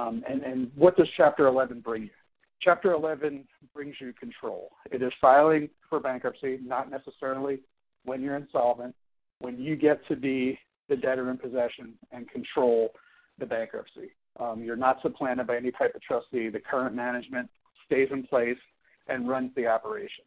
And what does Chapter 11 bring you? Chapter 11 brings you control. It is filing for bankruptcy, not necessarily when you're insolvent, when you get to be the debtor in possession and control the bankruptcy. You're not supplanted by any type of trustee. The current management stays in place and runs the operations.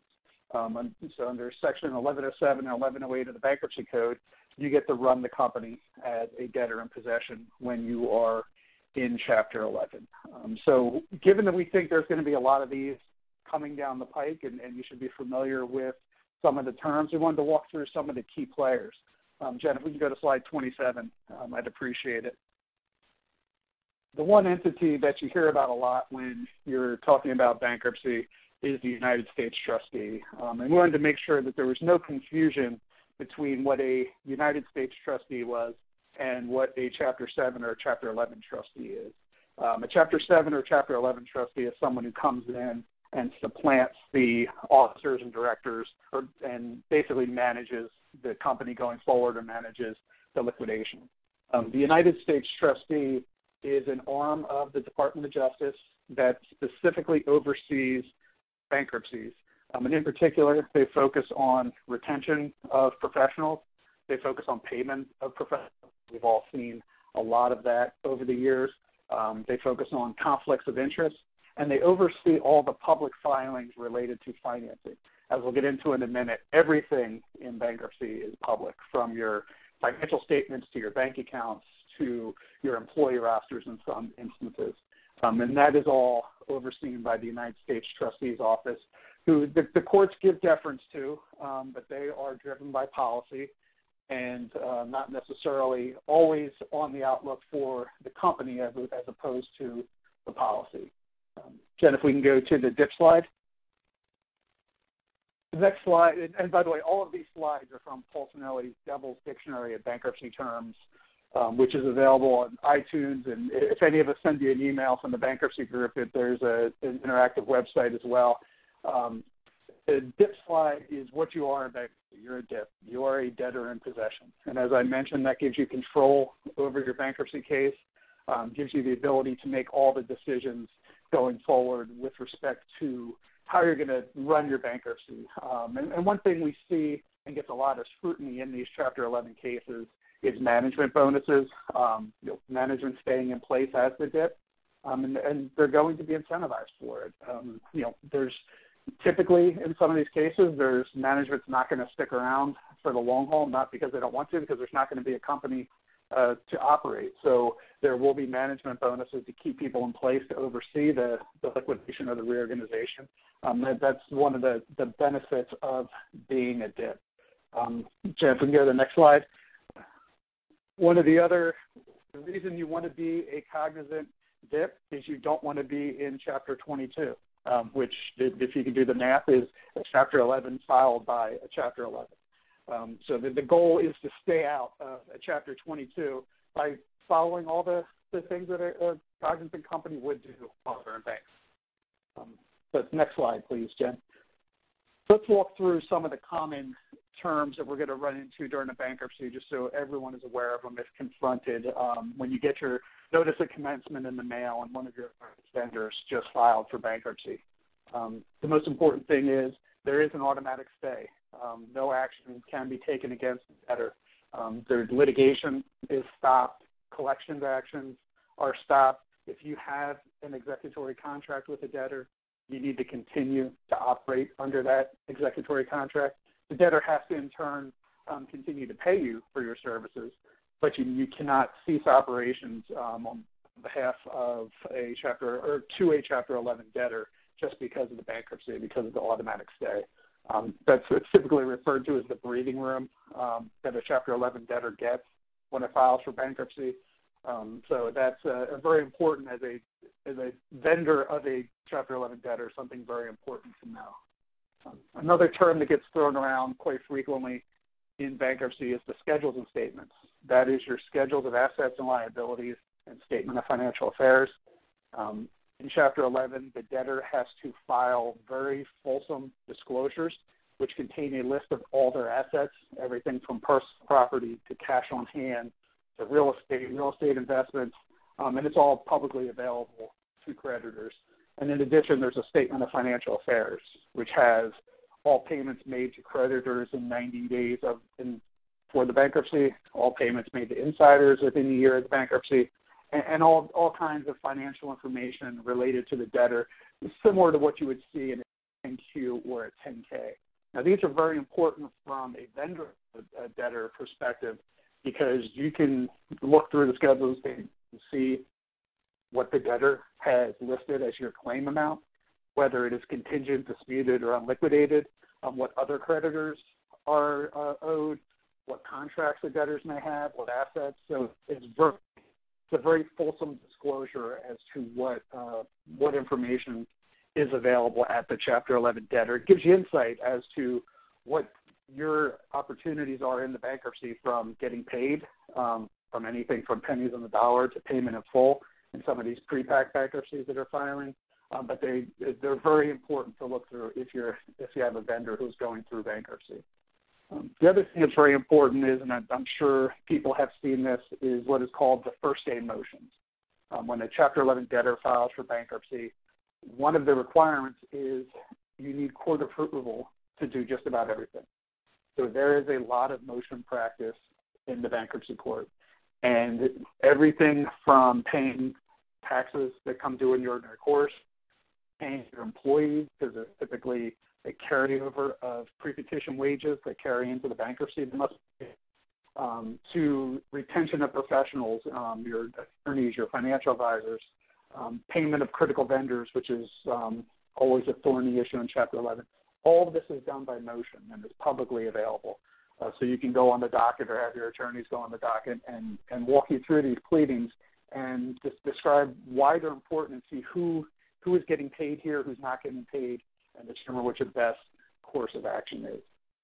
So under Section 1107 and 1108 of the Bankruptcy Code, you get to run the company as a debtor in possession when you are in Chapter 11. So given that we think there's going to be a lot of these coming down the pike, and you should be familiar with some of the terms, we wanted to walk through some of the key players. Jen, if we can go to slide 27, I'd appreciate it. The one entity that you hear about a lot when you're talking about bankruptcy is the United States trustee. And we wanted to make sure that there was no confusion between what a United States trustee was and what a Chapter 7 or Chapter 11 trustee is. A Chapter 7 or Chapter 11 trustee is someone who comes in and supplants the officers and directors and basically manages the company going forward or manages the liquidation. The United States trustee is an arm of the Department of Justice that specifically oversees bankruptcies. And in particular, they focus on retention of professionals. They focus on payment of professionals. We've all seen a lot of that over the years. They focus on conflicts of interest, and they oversee all the public filings related to financing. As we'll get into in a minute, everything in bankruptcy is public, from your financial statements to your bank accounts to your employee rosters in some instances. And that is all overseen by the United States Trustee's Office, who the courts give deference to, but they are driven by policy and not necessarily always on the outlook for the company as opposed to the policy. Jen, if we can go to the DIP slide. The next slide, and by the way, all of these slides are from Polsinelli's Devil's Dictionary of Bankruptcy Terms, which is available on iTunes. And if any of us send you an email from the bankruptcy group, there's an interactive website as well. The DIP slide is what you are in bankruptcy. You're a DIP. You are a debtor in possession. And as I mentioned, that gives you control over your bankruptcy case, gives you the ability to make all the decisions going forward with respect to how you're going to run your bankruptcy. And one thing we see and gets a lot of scrutiny in these Chapter 11 cases is management bonuses, management staying in place as the DIP, and they're going to be incentivized for it. There's typically in some of these cases, there's management's not going to stick around for the long haul, not because they don't want to, because there's not going to be a company to operate. So there will be management bonuses to keep people in place to oversee the liquidation or the reorganization. That's one of the benefits of being a DIP. Jen, if we can go to the next slide. The reason you want to be a cognizant DIP is you don't want to be in Chapter 22, which, if you can do the math, is a Chapter 11 filed by a Chapter 11. So the goal is to stay out of a Chapter 22 by following all the things that a cognizant company would do while they're in banks. But next slide, please, Jen. Let's walk through some of the common terms that we're going to run into during a bankruptcy, just so everyone is aware of them if confronted when you get your notice of commencement in the mail and one of your vendors just filed for bankruptcy. The most important thing is there is an automatic stay. No action can be taken against the debtor. Their litigation is stopped. Collections actions are stopped. If you have an executory contract with a debtor, you need to continue to operate under that executory contract. The debtor has to, in turn, continue to pay you for your services, but you cannot cease operations on behalf of a Chapter or to a Chapter 11 debtor just because of the bankruptcy, because of the automatic stay. That's typically referred to as the breathing room that a Chapter 11 debtor gets when it files for bankruptcy. So that's very important as a vendor of a Chapter 11 debtor, something very important to know. Another term that gets thrown around quite frequently in bankruptcy is the schedules and statements. That is your schedules of assets and liabilities and statement of financial affairs. In Chapter 11, the debtor has to file very fulsome disclosures, which contain a list of all their assets, everything from personal property to cash on hand to real estate investments, and it's all publicly available to creditors. And in addition, there's a statement of financial affairs, which has all payments made to creditors in 90 days for the bankruptcy, all payments made to insiders within the year of the bankruptcy, and all kinds of financial information related to the debtor, similar to what you would see in a 10Q or a 10K. Now, these are very important from a vendor, a debtor perspective, because you can look through the schedules and see what the debtor has listed as your claim amount, whether it is contingent, disputed, or unliquidated, what other creditors are owed, what contracts the debtors may have, what assets. So it's a very fulsome disclosure as to what information is available at the Chapter 11 debtor. It gives you insight as to what your opportunities are in the bankruptcy, from getting paid, from anything from pennies on the dollar to payment in full in some of these pre-pack bankruptcies that are filing. But they're very important to look through if you have a vendor who's going through bankruptcy. The other thing that's very important is, and I'm sure people have seen this, is what is called the first day motions. When a Chapter 11 debtor files for bankruptcy, one of the requirements is you need court approval to do just about everything. So there is a lot of motion practice in the bankruptcy court, and everything from paying taxes that come due in your ordinary course, paying your employees, because there's typically a carryover of pre-petition wages that carry into the bankruptcy that must be paid, to retention of professionals, your attorneys, your financial advisors, payment of critical vendors, which is always a thorny issue in Chapter 11. All of this is done by motion and is publicly available. So you can go on the docket or have your attorneys go on the docket and walk you through these pleadings and just describe why they're important and see who is getting paid here, who's not getting paid, and determine what your best course of action is.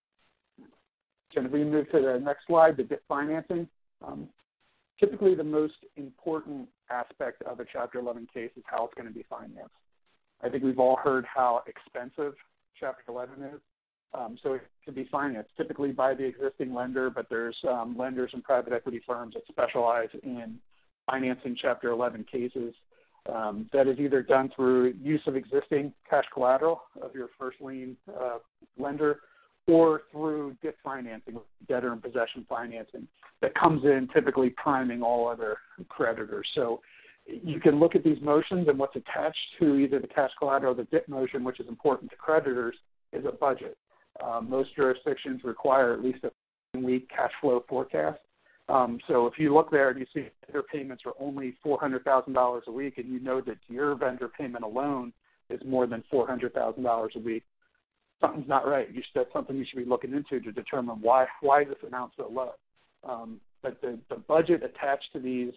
Can we move to the next slide, the DIP financing? Typically, the most important aspect of a Chapter 11 case is how it's going to be financed. I think we've all heard how expensive Chapter 11 is. So it can be financed typically by the existing lender, but there's lenders and private equity firms that specialize in financing Chapter 11 cases. That is either done through use of existing cash collateral of your first lien lender, or through DIP financing, debtor in possession financing, that comes in typically priming all other creditors. So you can look at these motions, and what's attached to either the cash collateral or the DIP motion, which is important to creditors, is a budget. Most jurisdictions require at least a week cash flow forecast. So if you look there and you see their payments are only $400,000 a week, and you know that your vendor payment alone is more than $400,000 a week, something's not right. That's something you should be looking into to determine why is this amount so low. But the budget attached to these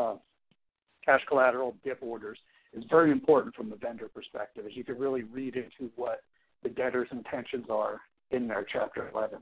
cash collateral DIP orders is very important from the vendor perspective, as you can really read into what the debtor's intentions are in their Chapter 11.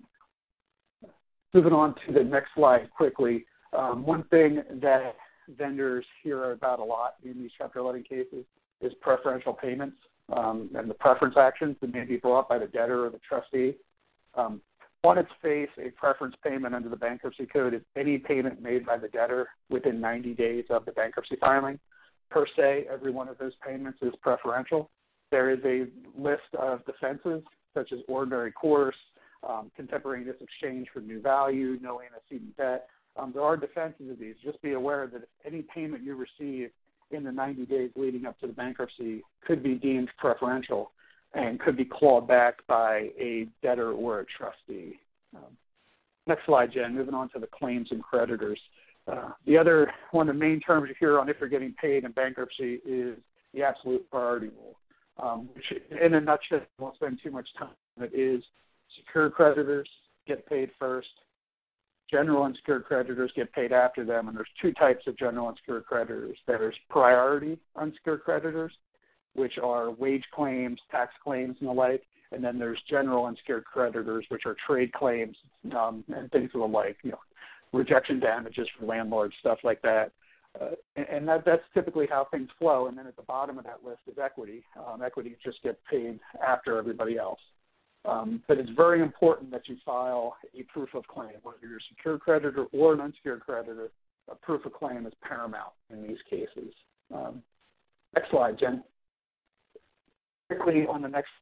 Moving on to the next slide quickly, one thing that vendors hear about a lot in these Chapter 11 cases is preferential payments and the preference actions that may be brought by the debtor or the trustee. On its face, a preference payment under the Bankruptcy Code is any payment made by the debtor within 90 days of the bankruptcy filing. Per se, every one of those payments is preferential. There is a list of defenses, such as ordinary course, contemporaneous exchange for new value, no antecedent debt. There are defenses of these. Just be aware that if any payment you receive in the 90 days leading up to the bankruptcy could be deemed preferential and could be clawed back by a debtor or a trustee. Next slide, Jen. Moving on to the claims and creditors. The other one of the main terms you hear on if you're getting paid in bankruptcy is the absolute priority rule, which in a nutshell, I won't spend too much time on it, is secured creditors get paid first. General unsecured creditors get paid after them, and there's two types of general unsecured creditors. There's priority unsecured creditors, which are wage claims, tax claims, and the like, and then there's general unsecured creditors, which are trade claims and things of the like, rejection damages for landlords, stuff like that. And that's typically how things flow. And then at the bottom of that list is equity. Equity just gets paid after everybody else. But it's very important that you file a proof of claim. Whether you're a secured creditor or an unsecured creditor, a proof of claim is paramount in these cases. Next slide, Jen. Quickly on the next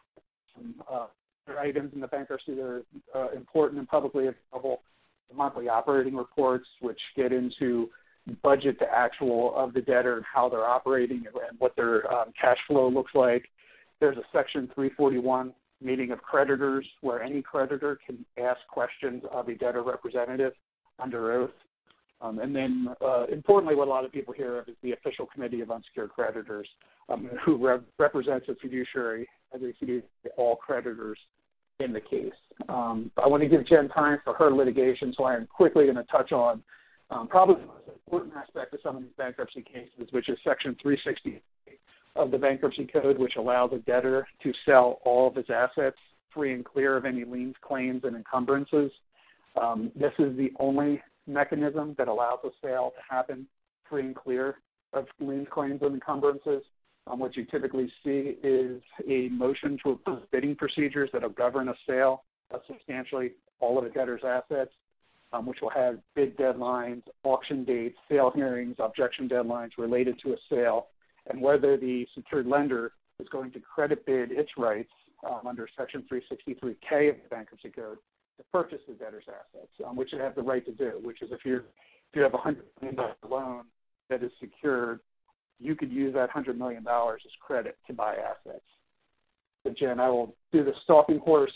items in the bankruptcy that are important and publicly available, the monthly operating reports, which get into budget to actual of the debtor and how they're operating and what their cash flow looks like. There's a Section 341 meeting of creditors where any creditor can ask questions of a debtor representative under oath. And then, importantly, what a lot of people hear of is the official committee of unsecured creditors, who represents a fiduciary as a fiduciary to all creditors in the case. I want to give Jen time for her litigation, so I am quickly going to touch on probably the most important aspect of some of these bankruptcy cases, which is Section 360 of the Bankruptcy Code, which allows a debtor to sell all of his assets free and clear of any liens, claims, and encumbrances. This is the only mechanism that allows a sale to happen free and clear of liens, claims, and encumbrances. What you typically see is a motion to approve bidding procedures that will govern a sale of substantially all of a debtor's assets, which will have bid deadlines, auction dates, sale hearings, objection deadlines related to a sale, and whether the secured lender is going to credit bid its rights under Section 363K of the Bankruptcy Code to purchase the debtor's assets, which it has the right to do, which is if you have a $100 million loan that is secured, you could use that $100 million as credit to buy assets. So Jen, I will do the stalking horse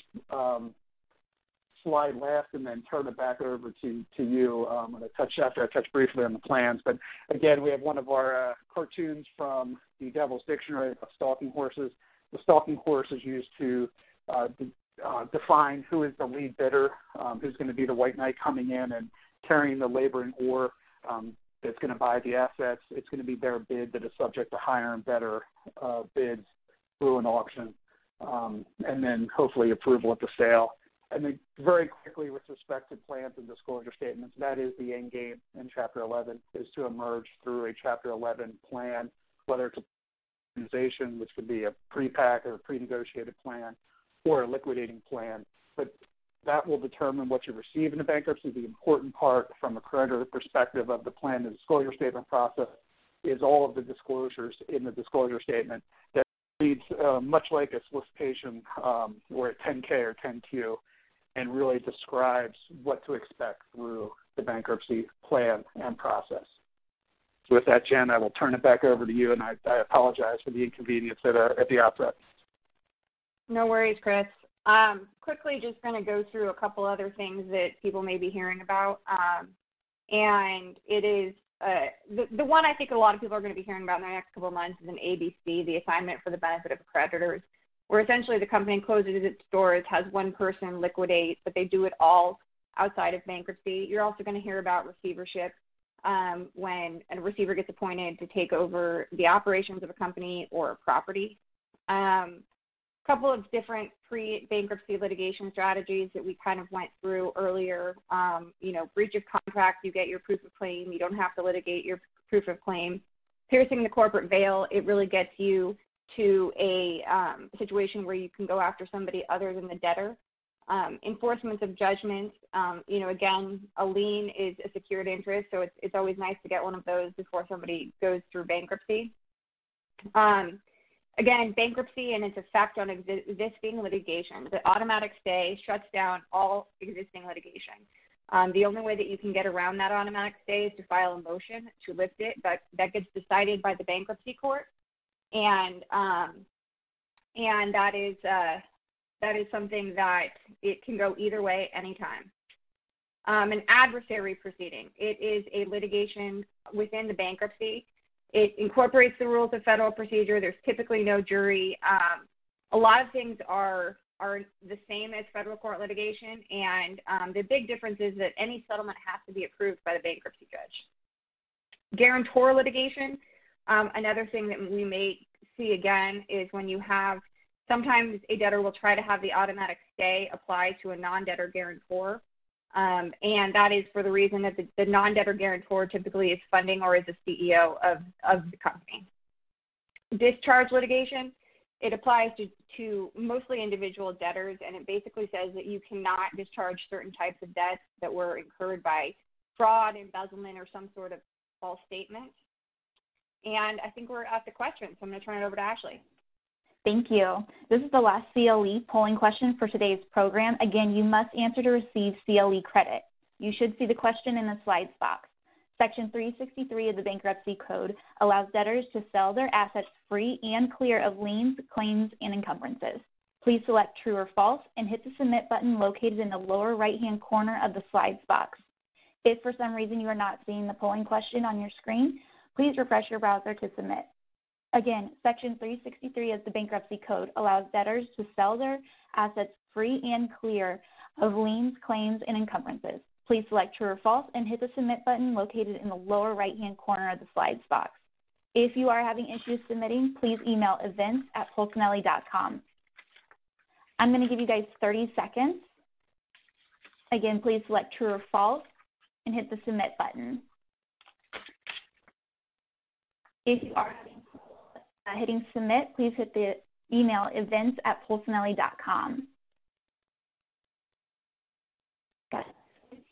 slide last and then turn it back over to you after I touch briefly on the plans. But again, we have one of our cartoons from the Devil's Dictionary of stalking horses. The stalking horse is used to define who is the lead bidder, who's going to be the white knight coming in and carrying the labor and ore that's going to buy the assets. It's going to be their bid that is subject to higher and better bids through an auction, and then hopefully approval at the sale. And then very quickly with respect to plans and disclosure statements, that is the end game in Chapter 11, is to emerge through a Chapter 11 plan, whether it's a organization, which could be a pre-pack or a pre-negotiated plan, or a liquidating plan. But that will determine what you receive in the bankruptcy. The important part from a creditor perspective of the plan and disclosure statement process is all of the disclosures in the disclosure statement that reads much like a solicitation or a 10K or 10Q, and really describes what to expect through the bankruptcy plan and process. So with that, Jen, I will turn it back over to you, and I apologize for the inconvenience at the outset. No worries, Chris. Quickly, just going to go through a couple other things that people may be hearing about. And it is the one I think a lot of people are going to be hearing about in the next couple of months is an ABC, the Assignment for the Benefit of Creditors, where essentially the company closes its doors, has one person liquidate, but they do it all outside of bankruptcy. You're also going to hear about receivership when a receiver gets appointed to take over the operations of a company or a property. Couple of different pre-bankruptcy litigation strategies that we kind of went through earlier. Breach of contract, you get your proof of claim. You don't have to litigate your proof of claim. Piercing the corporate veil, it really gets you to a situation where you can go after somebody other than the debtor. Enforcement of judgment, again, a lien is a secured interest, so it's always nice to get one of those before somebody goes through bankruptcy. Again, bankruptcy and its effect on existing litigation. The automatic stay shuts down all existing litigation. The only way that you can get around that automatic stay is to file a motion to lift it, but that gets decided by the bankruptcy court, and that is something that it can go either way anytime. An adversary proceeding. It is a litigation within the bankruptcy. It incorporates the rules of federal procedure. There's typically no jury. A lot of things are the same as federal court litigation, and the big difference is that any settlement has to be approved by the bankruptcy judge. Guarantor litigation, another thing that we may see again is when you have, sometimes a debtor will try to have the automatic stay apply to a non-debtor guarantor. And that is for the reason that the non-debtor guarantor typically is funding or is the CEO of the company. Discharge litigation, it applies to mostly individual debtors, and it basically says that you cannot discharge certain types of debts that were incurred by fraud, embezzlement, or some sort of false statement. And I think we're at the questions, so I'm going to turn it over to Ashley. Thank you. This is the last CLE polling question for today's program. Again, you must answer to receive CLE credit. You should see the question in the slides box. Section 363 of the Bankruptcy Code allows debtors to sell their assets free and clear of liens, claims, and encumbrances. Please select true or false and hit the submit button located in the lower right-hand corner of the slides box. If for some reason you are not seeing the polling question on your screen, please refresh your browser to submit. Again, Section 363 of the Bankruptcy Code allows debtors to sell their assets free and clear of liens, claims, and encumbrances. Please select true or false and hit the submit button located in the lower right-hand corner of the slides box. If you are having issues submitting, please email events@polsinelli.com. I'm going to give you guys 30 seconds. Again, please select true or false and hit the submit button. If you are hitting submit, please hit the email events@polsinelli.com. Got it.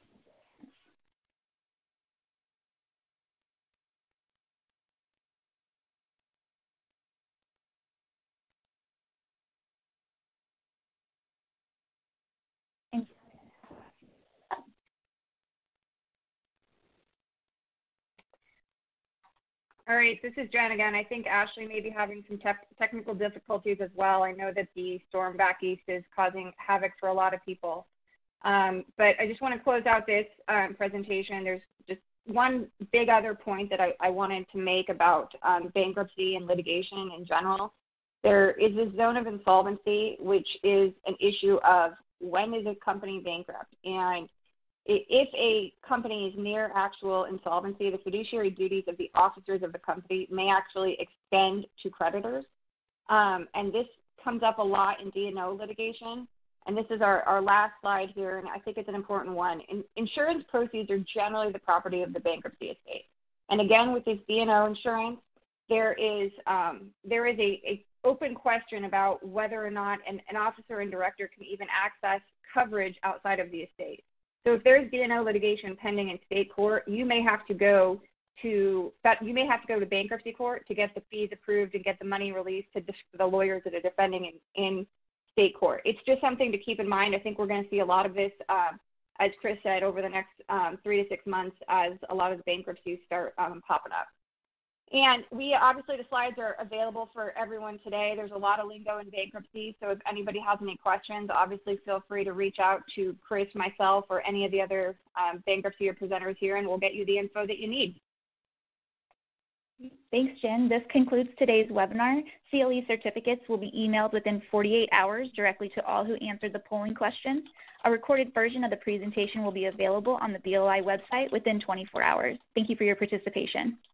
All right, this is Jen again. I think Ashley may be having some technical difficulties as well. I know that the storm back east is causing havoc for a lot of people. But I just want to close out this presentation. There's just one big other point that I wanted to make about bankruptcy and litigation in general. There is a zone of insolvency, which is an issue of when is a company bankrupt. And if a company is near actual insolvency, the fiduciary duties of the officers of the company may actually extend to creditors. And this comes up a lot in D&O litigation. And this is our last slide here, and I think it's an important one. Insurance proceeds are generally the property of the bankruptcy estate. And again, with this D&O insurance, there is a open question about whether or not an officer and director can even access coverage outside of the estate. So if there's D&O litigation pending in state court, you may have to go to bankruptcy court to get the fees approved and get the money released to the lawyers that are defending in state court. It's just something to keep in mind. I think we're going to see a lot of this, as Chris said, over the next 3 to 6 months as a lot of the bankruptcies start popping up. And the slides are available for everyone today. There's a lot of lingo in bankruptcy, so if anybody has any questions, obviously feel free to reach out to Chris, myself, or any of the other bankruptcy or presenters here, and we'll get you the info that you need. Thanks, Jen. This concludes today's webinar. CLE certificates will be emailed within 48 hours directly to all who answered the polling questions. A recorded version of the presentation will be available on the BOI website within 24 hours. Thank you for your participation.